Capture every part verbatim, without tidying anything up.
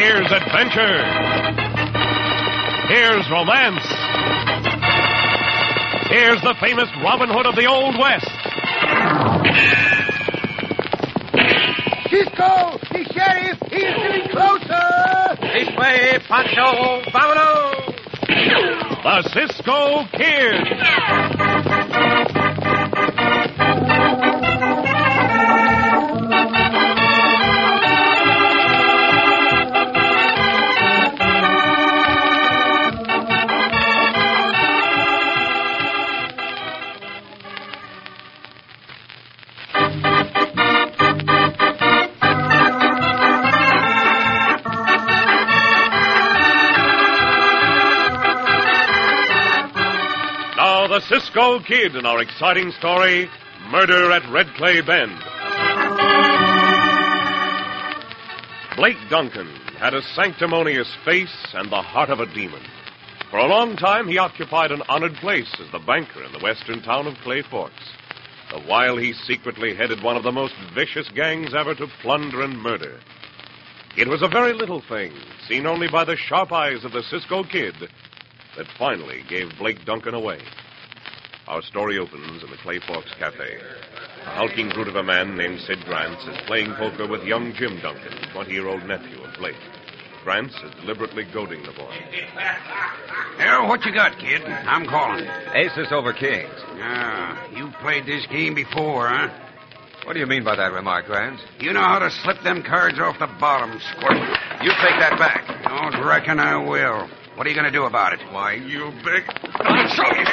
Here's adventure. Here's romance. Here's the famous Robin Hood of the Old West. Cisco, the sheriff, he's getting closer. This way, Pancho, vámonos. The Cisco Kid. The Cisco Kid in our exciting story, Murder at Red Clay Bend. Blake Duncan had a sanctimonious face and the heart of a demon. For a long time, he occupied an honored place as the banker in the western town of Clay Forks. The while he secretly headed one of the most vicious gangs ever to plunder and murder. It was a very little thing, seen only by the sharp eyes of the Cisco Kid, that finally gave Blake Duncan away. Our story opens in the Clay Forks Cafe. A hulking brute of a man named Sid Grants is playing poker with young Jim Duncan, twenty-year-old nephew of Blake. Grants is deliberately goading the boy. Well, what you got, kid? I'm calling. Aces over kings. Ah, you played this game before, huh? What do you mean by that remark, Grants? You know how to slip them cards off the bottom, squirt. You take that back. Don't reckon I will. What are you going to do about it? Why, you big... I'll show you.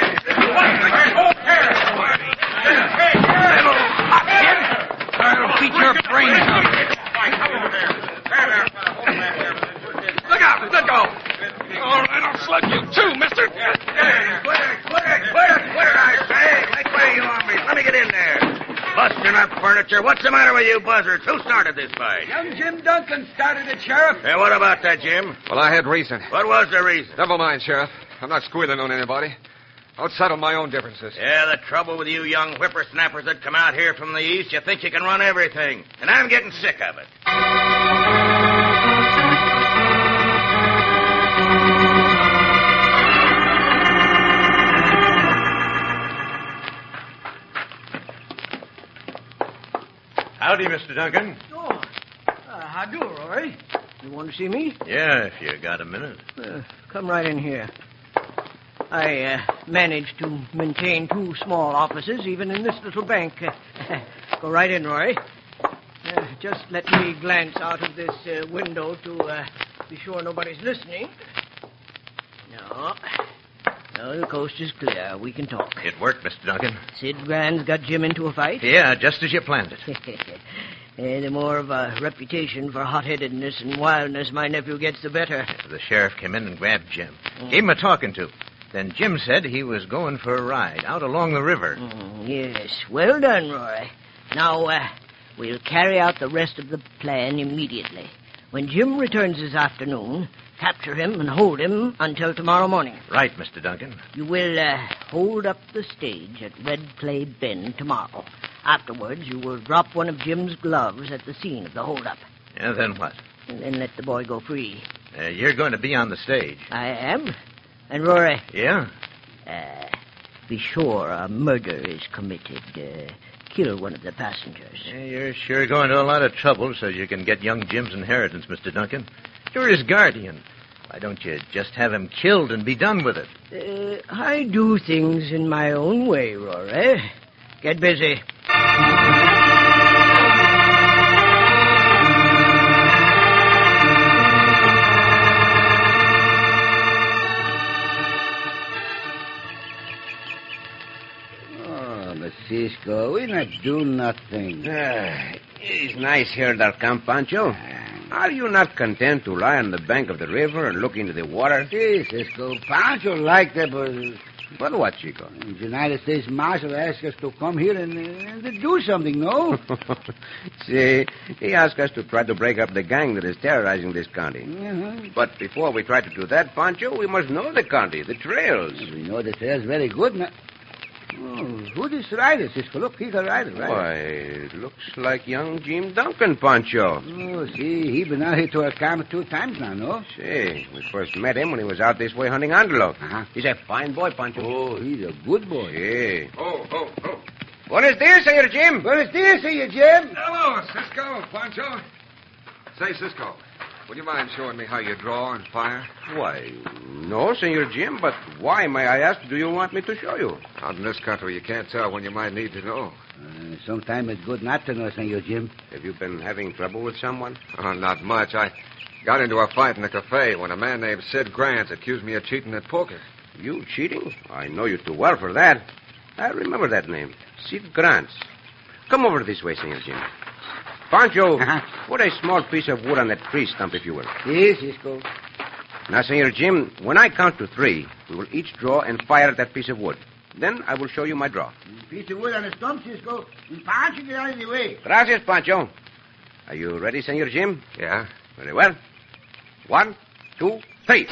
Little hot kid. I'll beat your brains out. Look out! Let go! All right, I'll slug you too, mister. Quit it, quit it, quit it, quit it, I say. Make way you want me. Let me get in there. Busting up furniture. What's the matter with you buzzards? Who started this fight? Young Jim Duncan started it, Sheriff. Hey, what about that, Jim? Well, I had reason. What was the reason? Never mind, Sheriff. I'm not squealing on anybody. I'll settle my own differences. Yeah, the trouble with you young whippersnappers that come out here from the east, you think you can run everything. And I'm getting sick of it. Howdy, Mister Duncan. Oh, uh, how do, Rory? You want to see me? Yeah, if you got a minute. Uh, come right in here. I uh, managed to maintain two small offices, even in this little bank. Uh, go right in, Rory. Uh, just let me glance out of this uh, window to uh, be sure nobody's listening. No. No, the coast is clear. We can talk. It worked, Mister Duncan. Sid Grant's got Jim into a fight? Yeah, just as you planned it. Uh, the more of a reputation for hot-headedness and wildness my nephew gets, the better. The sheriff came in and grabbed Jim. Mm. Gave him a talking to. Then Jim said he was going for a ride out along the river. Mm, yes, well done, Roy. Now, uh, we'll carry out the rest of the plan immediately. When Jim returns this afternoon, capture him and hold him until tomorrow morning. Right, Mister Duncan. You will uh, hold up the stage at Red Clay Bend tomorrow. Afterwards, you will drop one of Jim's gloves at the scene of the holdup. And then what? And then let the boy go free. Uh, you're going to be on the stage. I am. And, Rory. Yeah? Uh, be sure a murder is committed. Uh, kill one of the passengers. Yeah, you're sure going to a lot of trouble so you can get young Jim's inheritance, Mister Duncan. You're his guardian. Why don't you just have him killed and be done with it? Uh, I do things in my own way, Rory. Get busy. Oh, the Cisco, we not do nothing. Ah, it's nice here, there, Camp Pancho. Are you not content to lie on the bank of the river and look into the water? See, Cisco, Pancho like that, but... But what, Chico? The United States Marshal asked us to come here and, and to do something, no? See, he asked us to try to break up the gang that is terrorizing this county. Uh-huh. But before we try to do that, Pancho, we must know the county, the trails. We know the trails very good now. Oh, who this rider, Cisco? Look, he's a rider, right? Why, it looks like young Jim Duncan, Pancho. Oh, see, he been out here to our camp two times now, no? See, we first met him when he was out this way hunting antelope. Uh-huh. He's a fine boy, Pancho. Oh, he's a good boy. Sí. Oh, oh, oh. Buenos dias, Senor Jim. Buenos dias, Senor Jim. Hello, Cisco, Pancho. Say, Cisco, would you mind showing me how you draw and fire? Why, no, Senor Jim, but why, may I ask, do you want me to show you? Out in this country, you can't tell when you might need to know. Uh, sometimes it's good not to know, Senor Jim. Have you been having trouble with someone? Oh, not much. I got into a fight in a cafe when a man named Sid Grant accused me of cheating at poker. You cheating? I know you too well for that. I remember that name. Sid Grant. Come over this way, Senor Jim. Pancho, Uh-huh. put a small piece of wood on that tree stump, if you will. Yes, Cisco. Now, Senor Jim, when I count to three, we will each draw and fire at that piece of wood. Then I will show you my draw. Piece of wood on the stump, Cisco. And Pancho, get out of the way. Gracias, Pancho. Are you ready, Senor Jim? Yeah? Very well. One, two, three.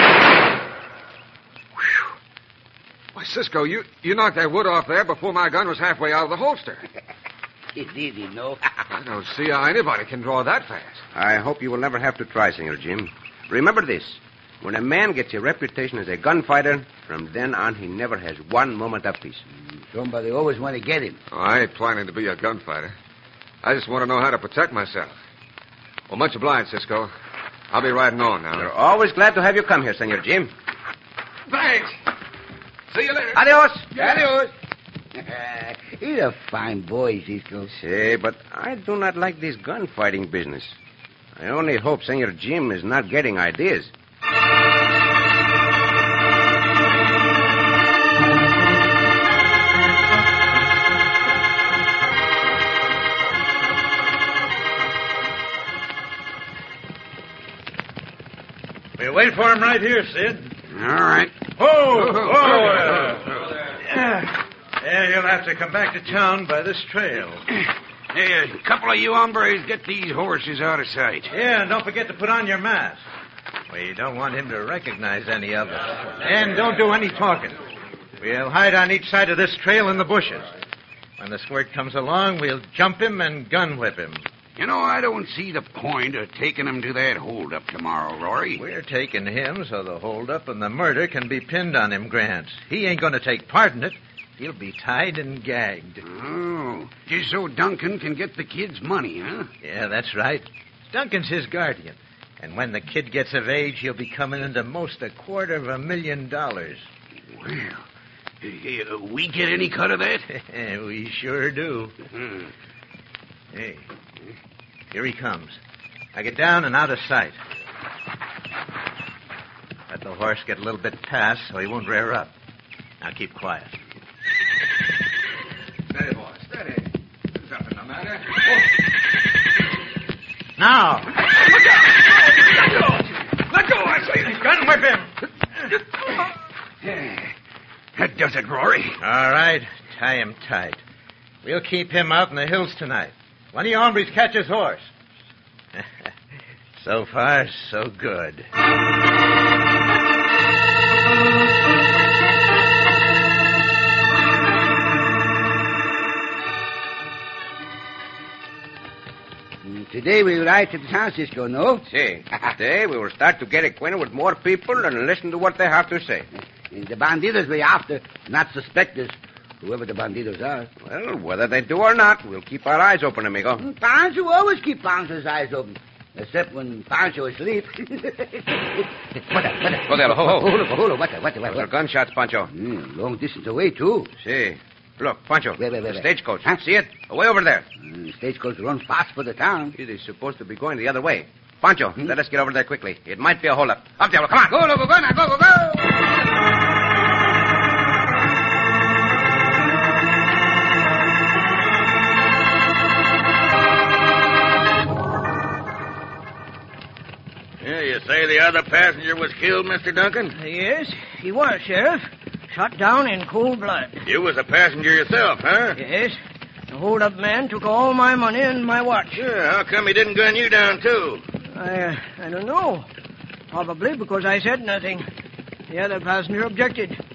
Why, Cisco, you, you knocked that wood off there before my gun was halfway out of the holster. It's easy, no? I don't see how anybody can draw that fast. I hope you will never have to try, Senor Jim. Remember this. When a man gets a reputation as a gunfighter, from then on he never has one moment of peace. Somebody always want to get him. Oh, I ain't planning to be a gunfighter. I just want to know how to protect myself. Well, much obliged, Cisco. I'll be riding on now. We're always glad to have you come here, Senor Jim. Thanks. See you later. Adios. Adios. He's a fine boy, Cisco. Say, but I do not like this gunfighting business. I only hope Senor Jim is not getting ideas. We'll wait for him right here, Sid. All right. Oh, oh. Yeah. Yeah, you'll have to come back to town by this trail. Hey, a couple of you hombres, get these horses out of sight. Yeah, and don't forget to put on your mask. We don't want him to recognize any of us. And don't do any talking. We'll hide on each side of this trail in the bushes. When the squirt comes along, we'll jump him and gun whip him. You know, I don't see the point of taking him to that holdup tomorrow, Rory. We're taking him so the holdup and the murder can be pinned on him, Grant. He ain't going to take part in it. He'll be tied and gagged. Oh, just so Duncan can get the kid's money, huh? Yeah, that's right. Duncan's his guardian. And when the kid gets of age, he'll be coming into most a quarter of a million dollars. Well, uh, we get any cut of that? We sure do. Hmm. Hey, here he comes. Now get down and out of sight. Let the horse get a little bit past so he won't rear up. Now keep quiet. Steady, boy, steady. There's nothing the matter. Now! Look out! Let go, I say! Gun whip him! That does it, Rory. All right, tie him tight. We'll keep him out in the hills tonight. One of you hombres catch his horse. So far, so good. Today we ride to the town, Cisco, no? See, today we will start to get acquainted with more people and listen to what they have to say. And the bandidos we after not suspect us, whoever the bandidos are. Well, whether they do or not, we'll keep our eyes open, amigo. Pancho always keep Pancho's eyes open. Except when Pancho is asleep. What the, what the? Go there, ho, ho. Hold up, hold up, what the, what the, what Those are the? gunshots, Pancho. Mm, long distance away, too. See. Look, Pancho. Wait, wait, wait, the wait. stagecoach. Huh? See it? Away over there. Mm, stagecoach run fast for the town. It is supposed to be going the other way. Pancho, let us get over there quickly. It might be a holdup. Up there, come on. Go, go, go, go, now, go, go, go! Yeah, you say the other passenger was killed, Mister Duncan? Yes, he was, Sheriff. Shot down in cold blood. You was a passenger yourself, huh? Yes. The hold-up man took all my money and my watch. Yeah, how come he didn't gun you down, too? I, uh, I don't know. Probably because I said nothing. The other passenger objected.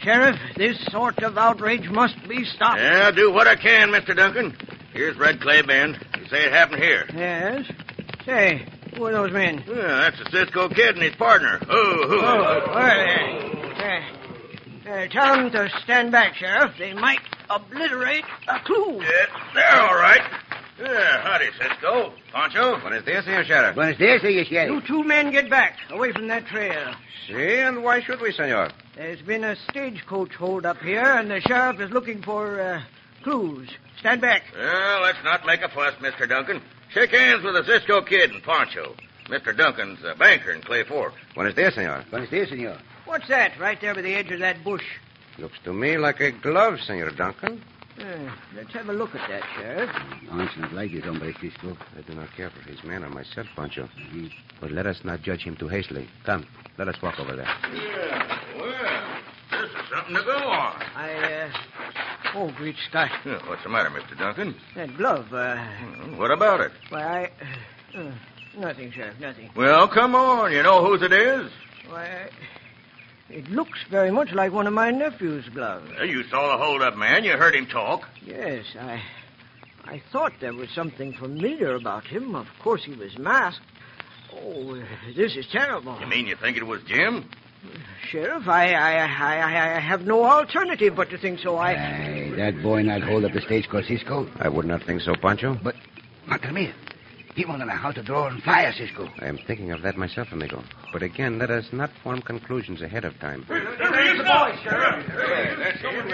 Sheriff, this sort of outrage must be stopped. Yeah, do what I can, Mister Duncan. Here's Red Clay Bend. You say it happened here. Yes? Say, who are those men? Yeah, that's the Cisco Kid and his partner. Who, who? Oh, well, uh, uh, uh, tell them to stand back, Sheriff. They might obliterate a clue. Yeah, they're all right. Yeah, howdy, Cisco. Pancho? Buenos dias, senor sheriff. Buenos dias, senor sheriff. You two men get back, away from that trail. See, and why should we, senor? There's been a stagecoach hold up here, and the sheriff is looking for uh, clues. Stand back. Well, let's not make a fuss, Mister Duncan. Shake hands with the Cisco Kid and Pancho. Mister Duncan's a banker in Clay Fork. Buenos dias, senor. Buenos dias, senor. What's that right there by the edge of that bush? Looks to me like a glove, senor Duncan. Uh, let's have a look at that, Sheriff. Honest, not like it, hombre, Cisco. I do not care for his man or myself, Pancho. But let us not judge him too hastily. Come, let us walk over there. Yeah, well, this is something to go on. I, uh... Oh, great Scott. Yeah, what's the matter, Mister Duncan? That glove, uh... Hmm, What about it? Why, I... Uh, nothing, Sheriff, nothing. Well, come on. You know whose it is? Why, it looks very much like one of my nephew's gloves. Well, you saw the hold-up man. You heard him talk. Yes, I... I thought there was something familiar about him. Of course, he was masked. Oh, this is terrible. You mean you think it was Jim? Sheriff, I, I, I, I have no alternative but to think so. I... Aye, that boy not hold up the stagecoach, Cisco. I would not think so, Pancho. But, Macramia, he won't know how to draw and fire, Cisco. I am thinking of that myself, amigo. But again, let us not form conclusions ahead of time. There's the boy, Sheriff.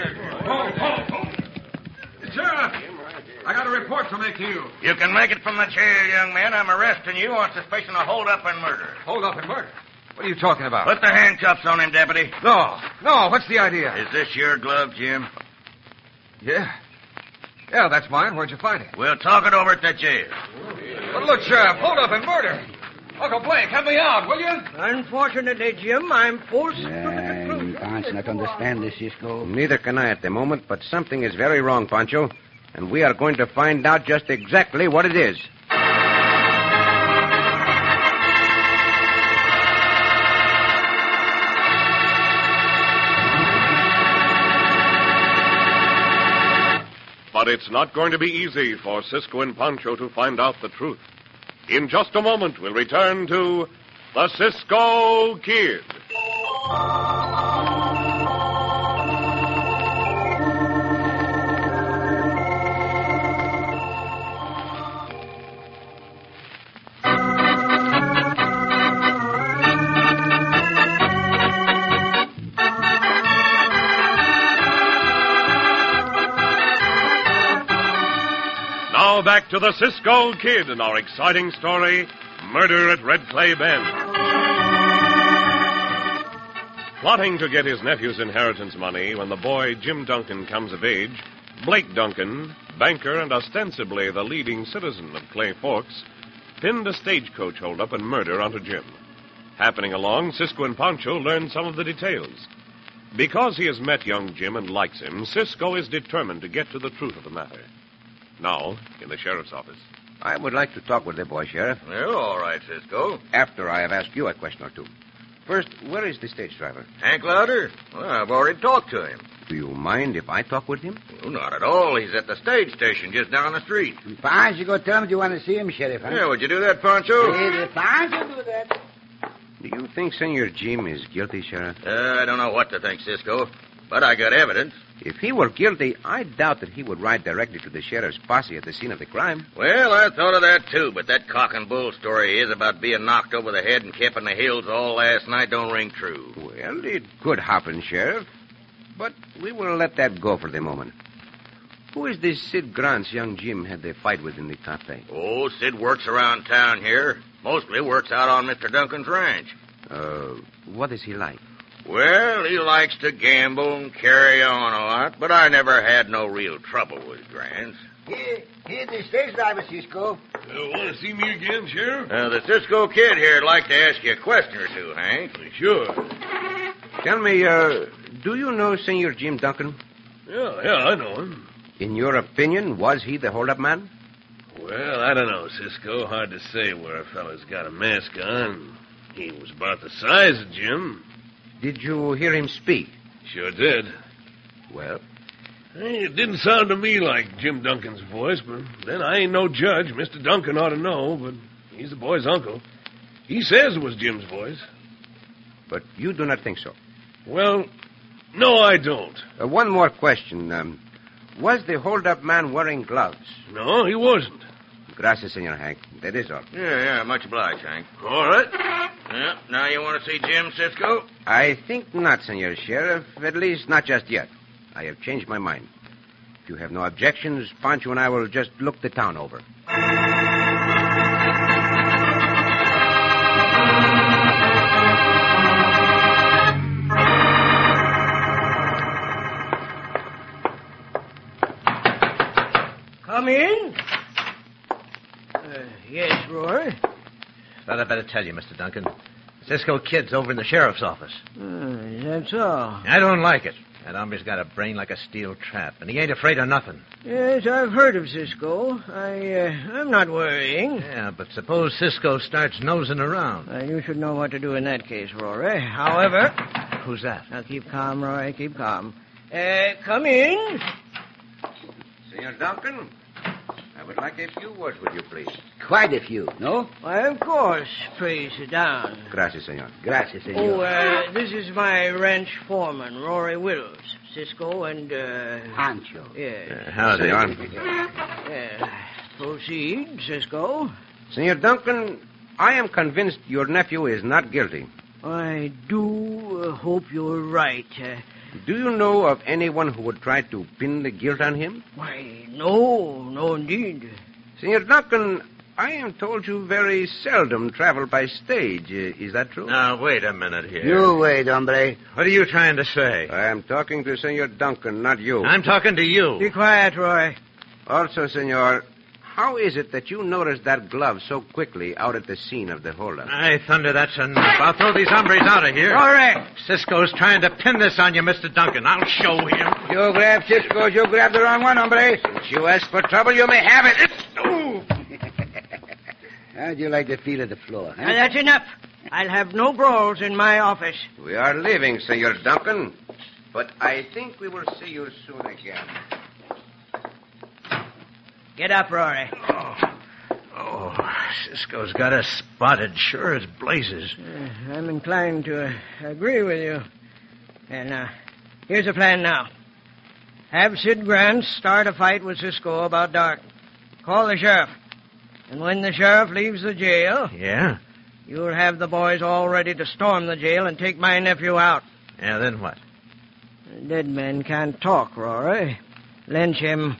Sheriff, I got a report to make to you. You can make it from the chair, young man. I'm arresting you on suspicion of hold-up and murder. Hold up and murder. What are you talking about? Put the handcuffs on him, deputy. No, no, what's the idea? Is this your glove, Jim? Yeah. Yeah, that's mine. Where'd you find it? We'll talk it over at the jail. But look, Sheriff, hold up and murder. Uncle Blake, help me out, will you? Unfortunately, Jim, I'm forced to the Yeah, you conclusion. can't not understand this, Cisco. Neither can I at the moment, but something is very wrong, Pancho. And we are going to find out just exactly what it is. But it's not going to be easy for Cisco and Pancho to find out the truth. In just a moment, we'll return to the Cisco Kid. Now back to the Cisco Kid and our exciting story, Murder at Red Clay Bend. Plotting to get his nephew's inheritance money when the boy Jim Duncan comes of age, Blake Duncan, banker and ostensibly the leading citizen of Clay Forks, pinned a stagecoach holdup and murder onto Jim. Happening along, Cisco and Pancho learn some of the details. Because he has met young Jim and likes him, Cisco is determined to get to the truth of the matter. Now, in the sheriff's office. I would like to talk with the boy, Sheriff, Well, all right, Cisco. after I have asked you a question or two. First, where is the stage driver? Hank Louder? Well, I've already talked to him. Do you mind if I talk with him? Well, not at all. He's at the stage station just down the street. Fine, you go tell him you want to see him, Sheriff, huh? Yeah, would you do that, Pancho? Hey, fine, you do that. Do you think Senor Jim is guilty, Sheriff? Uh, I don't know what to think, Cisco, but I got evidence. If he were guilty, I doubt that he would ride directly to the sheriff's posse at the scene of the crime. Well, I thought of that, too, but that cock and bull story is about being knocked over the head and kept in the hills all last night don't ring true. Well, it could happen, Sheriff. But we will let that go for the moment. Who is this Sid Grant's young Jim had the fight with in the cafe? Oh, Sid works around town here. Mostly works out on Mister Duncan's ranch. Uh, what is he like? Well, he likes to gamble and carry on a lot, but I never had no real trouble with Grants. Here, here's the stage driver, Cisco. Want to see me again, Sheriff? Uh, the Cisco Kid here'd like to ask you a question or two, Hank. Sure. Tell me, uh, do you know Senor Jim Duncan? Yeah, yeah, I know him. In your opinion, was he the hold-up man? Well, I don't know, Cisco. Hard to say where a fella's got a mask on. He was about the size of Jim. Did you hear him speak? Sure did. Well? Hey, it didn't sound to me like Jim Duncan's voice, but then I ain't no judge. Mister Duncan ought to know, but he's the boy's uncle. He says it was Jim's voice. But you do not think so? Well, no, I don't. Uh, one more question. Um, was the hold-up man wearing gloves? No, he wasn't. Gracias, Senor Hank. That is all. Yeah, yeah, much obliged, Hank. All right. Yeah, now you want to see Jim, Cisco? I think not, Senor Sheriff. At least not just yet. I have changed my mind. If you have no objections, Pancho and I will just look the town over. Come in. Uh, yes, Roy. Thought I'd better tell you, Mister Duncan. Cisco Kid's over in the sheriff's office. Uh, is that so? I don't like it. That hombre's got a brain like a steel trap, and he ain't afraid of nothing. Yes, I've heard of Cisco. I, uh, I'm not worrying. Yeah, but suppose Cisco starts nosing around. Uh, you should know what to do in that case, Rory. However... Who's that? Now, keep calm, Roy. Keep calm. Uh, come in. Senor Duncan, I would like a few words with you, please. Quite a few, no? Why, of course. Pray sit down. Gracias, senor. Gracias, senor. Oh, uh, this is my ranch foreman, Rory Wills. Cisco and, uh... Pancho. Yes. Uh, howdy, senor. Yeah. Proceed, Cisco. Senor Duncan, I am convinced your nephew is not guilty. I do uh, hope you're right. Uh, Do you know of anyone who would try to pin the guilt on him? why, no, no indeed. Senor Duncan, I am told you very seldom travel by stage. Uh, is that true? Now, wait a minute here. You wait, hombre. What are you trying to say? I am talking to Senor Duncan, not you. I'm talking to you. Be quiet, Roy. Also, senor, how is it that you noticed that glove so quickly out at the scene of the holdup? I thunder, that's enough. I'll throw these hombres out of here. Rory! Cisco's trying to pin this on you, Mister Duncan. I'll show him. You grab Cisco. You grab the wrong one, hombre. Since you asked for trouble, you may have it. Ooh. How'd you like the feel of the floor, huh? Now, that's enough. I'll have no brawls in my office. We are leaving, Senor Duncan, but I think we will see you soon again. Get up, Rory. Oh, oh Cisco's got us spotted, sure as blazes. Uh, I'm inclined to uh, agree with you. And uh, here's the plan now. Have Sid Grant start a fight with Cisco about dark. Call the sheriff. And when the sheriff leaves the jail, Yeah? you'll have the boys all ready to storm the jail and take my nephew out. Yeah, then what? Dead men can't talk, Rory. Lynch him.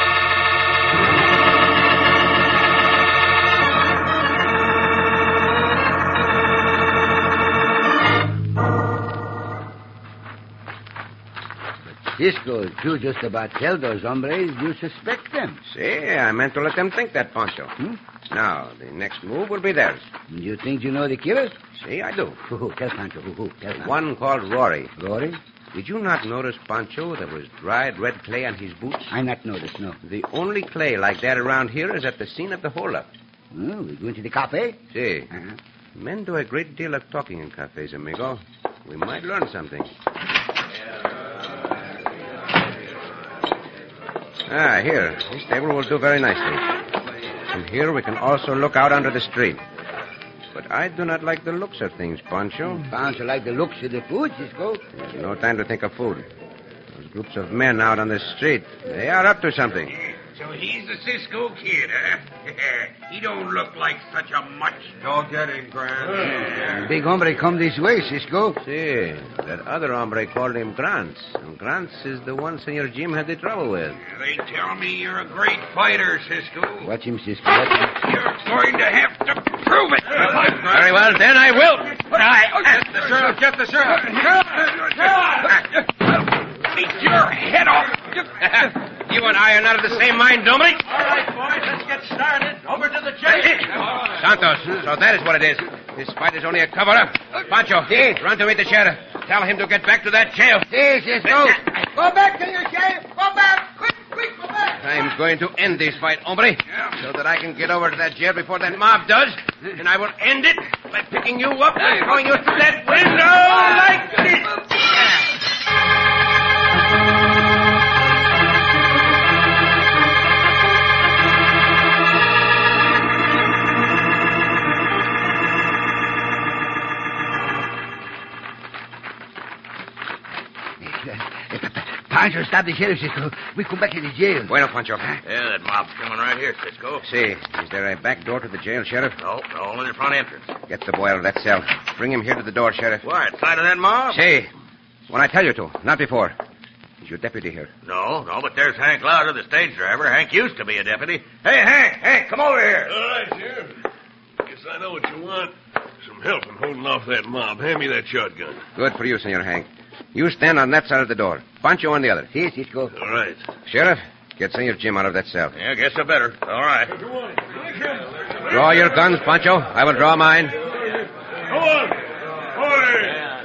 Cisco, you just about tell those hombres you suspect them. See, I meant to let them think that, Pancho. Hmm? Now, the next move will be theirs. You think you know the killers? See, I do. Who, who? Tell Pancho. Who, who? Tell Pancho. One called Rory. Rory? Did you not notice, Pancho, there was dried red clay on his boots? I not noticed, no. The only clay like that around here is at the scene of the holdup. Oh, we going to the cafe? See, Uh-huh. men do a great deal of talking in cafes, amigo. We might learn something. Ah, here. This table will do very nicely. From here we can also look out onto the street. But I do not like the looks of things, Pancho. Pancho like the looks of the food, Cisco. There's no time to think of food. Those groups of men out on the street, they are up to something. So he's the Cisco Kid, huh? He don't look like such a much. Don't get him, Grant. Big hombre come this way, Cisco. See, that other hombre called him Grants. And Grants is the one Senor Jim had the trouble with. They tell me you're a great fighter, Cisco. Watch him, Cisco. Watch him. You're going to have to prove it. Very well, then I will. Get the sheriff, get the sheriff. Beat your head off. You and I are not of the same mind, Dominic. All right, boys, let's get started. Over to the jail. Santos, so that is what it is. This fight is only a cover-up. Pancho, run to meet the sheriff. Tell him to get back to that jail. Hey, Cisco. Go back to your jail. Go back. Quick, quick, go back. I'm going to end this fight, hombre, so that I can get over to that jail before that mob does. And I will end it by picking you up and throwing you through that window like this. stop the sheriff, Cisco. We come back to the jail. Bueno, Pancho. Yeah, that mob's coming right here, Cisco. See, is there a back door to the jail, Sheriff? No, no, only the front entrance. Get the boy out of that cell. Bring him here to the door, Sheriff. What, side of that mob? See, when I tell you to, not before. Is your deputy here? No, no, but there's Hank Louder, the stage driver. Hank used to be a deputy. Hey, Hank, Hank, come over here. All right, Sheriff. Guess I know what you want. Some help in holding off that mob. Hand me that shotgun. Good for you, Senor Hank. You stand on that side of the door. Pancho on the other. See, Cisco. All right. Sheriff, get Senor Jim out of that cell. Yeah, guess I better. All right. Draw your guns, Pancho. I will draw mine. Come on. Boy.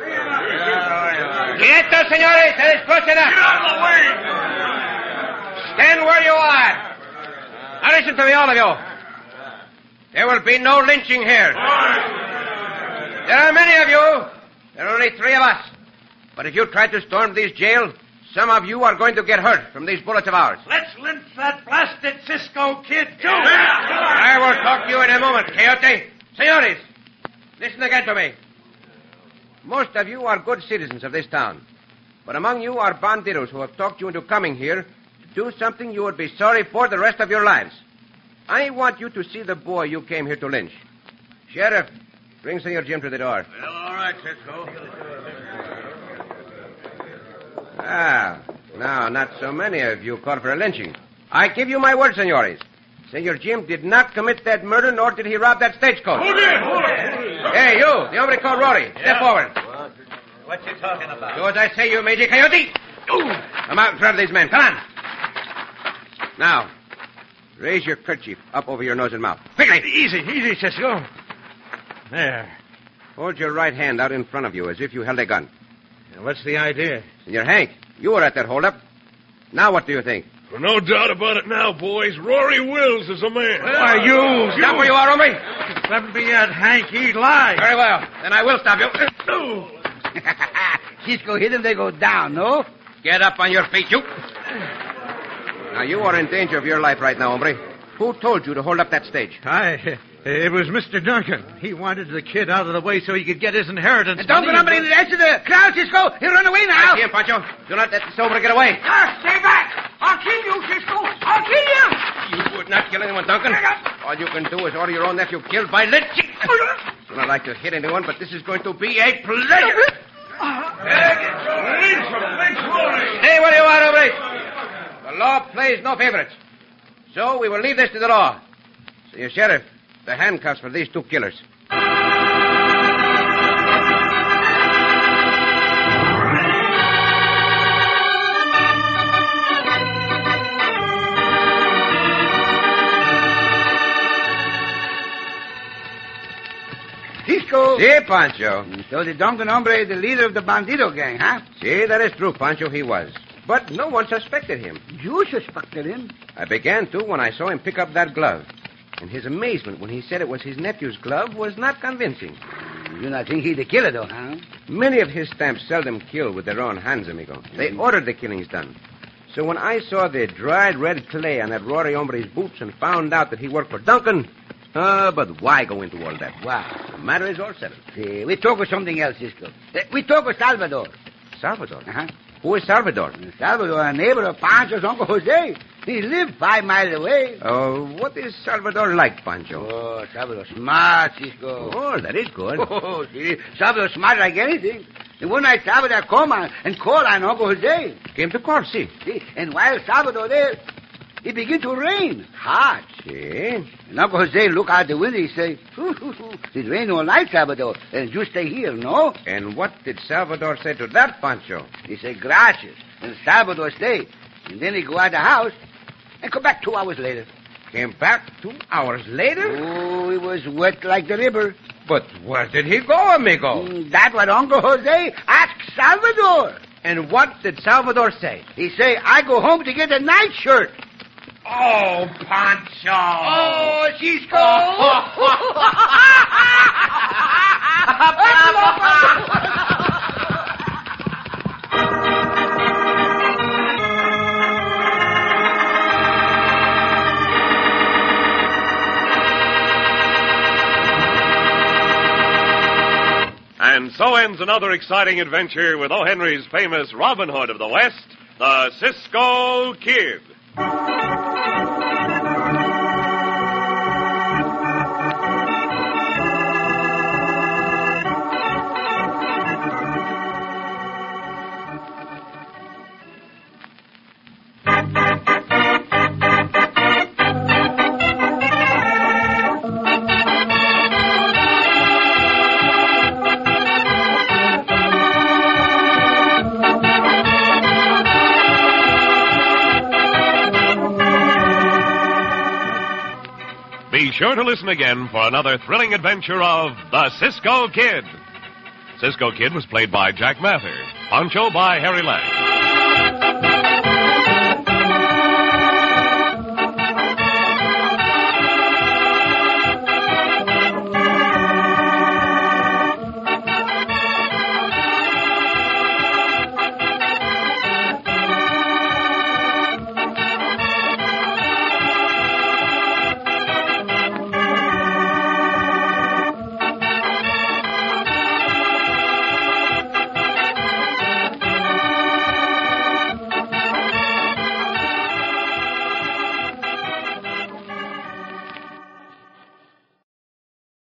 Quietos, señores. Se desplacen up. Get out of the way. Stand where you are. Now listen to me, all of you. There will be no lynching here. There are many of you. There are only three of us. But if you try to storm this jail, some of you are going to get hurt from these bullets of ours. Let's lynch that blasted Cisco kid, too. I will talk to you in a moment, Coyote. Senores, listen again to me. Most of you are good citizens of this town. But among you are bandidos who have talked you into coming here to do something you would be sorry for the rest of your lives. I want you to see the boy you came here to lynch. Sheriff, bring Senor Jim to the door. Well, all right, Cisco. Ah, now, not so many of you called for a lynching. I give you my word, senores. Senor Jim did not commit that murder, nor did he rob that stagecoach. Hold it, hold it. Hey, you, the hombre called Rory. Step forward. What you talking about? Do as I say, you mangy coyote. Come out in front of these men. Come on. Now, raise your kerchief up over your nose and mouth. Quickly. Easy, easy, Cisco. There. Hold your right hand out in front of you as if you held a gun. What's the idea? Senor Hank, you were at that holdup. Now what do you think? Well, no doubt about it now, boys. Rory Wills is a man. Why, you... Stop where you are, hombre. Let me at Hank. He lied. Very well. Then I will stop you. Cisco hit them, they go down, no? Get up on your feet, you. Now, you are in danger of your life right now, hombre. Who told you to hold up that stage? I... It was Mister Duncan. He wanted the kid out of the way so he could get his inheritance. And don't go number in the edge of the crowd, Cisco. He'll run away now. See him, Pancho. Do not let this over get away. Ah, stay back. I'll kill you, Cisco. I'll kill you. You would not kill anyone, Duncan. All you can do is order your own nephew killed by lynching. Do not like to hit anyone, but this is going to be a pleasure. Stay where you are, hombre. The law plays no favorites. So we will leave this to the law. Senor Sheriff, the handcuffs for these two killers. Cisco. Si, Pancho. So the Duncan hombre is the leader of the bandito gang, huh? Si, that is true, Pancho, he was. But no one suspected him. You suspected him? I began to when I saw him pick up that glove. And his amazement when he said it was his nephew's glove was not convincing. You do not think he's the killer, though, huh? Many of his stamps seldom kill with their own hands, amigo. They ordered the killings done. So when I saw the dried red clay on that Rory hombre's boots and found out that he worked for Duncan, uh, but why go into all that? Wow. The matter is all settled. See, we talk of something else, Cisco. Uh, We talk of Salvador. Salvador? Uh-huh. Who is Salvador? Salvador, a neighbor of Pancho's Uncle Jose. He lived five miles away. Oh, what is Salvador like, Pancho? Oh, Salvador smart, Cisco. Oh, that is good. Oh, see, Salvador smart like anything. And one night Salvador come on and call on Uncle Jose. Came to court, see. See, and while Salvador there, it began to rain. Hard. See. And Uncle Jose look out the window, he say, it rain all night, Salvador, and you stay here, no? And what did Salvador say to that, Pancho? He say, gracias. And Salvador stay. And then he go out the house and come back two hours later. Came back two hours later? Oh, it was wet like the river. But where did he go, amigo? Mm, That's what Uncle Jose asked Salvador. And what did Salvador say? He say, I go home to get a nightshirt. Oh, Pancho. Oh, Cisco. And so ends another exciting adventure with O. Henry's famous Robin Hood of the West, The Cisco Kid. Be sure to listen again for another thrilling adventure of The Cisco Kid. Cisco Kid was played by Jack Mather, Pancho by Harry Lang.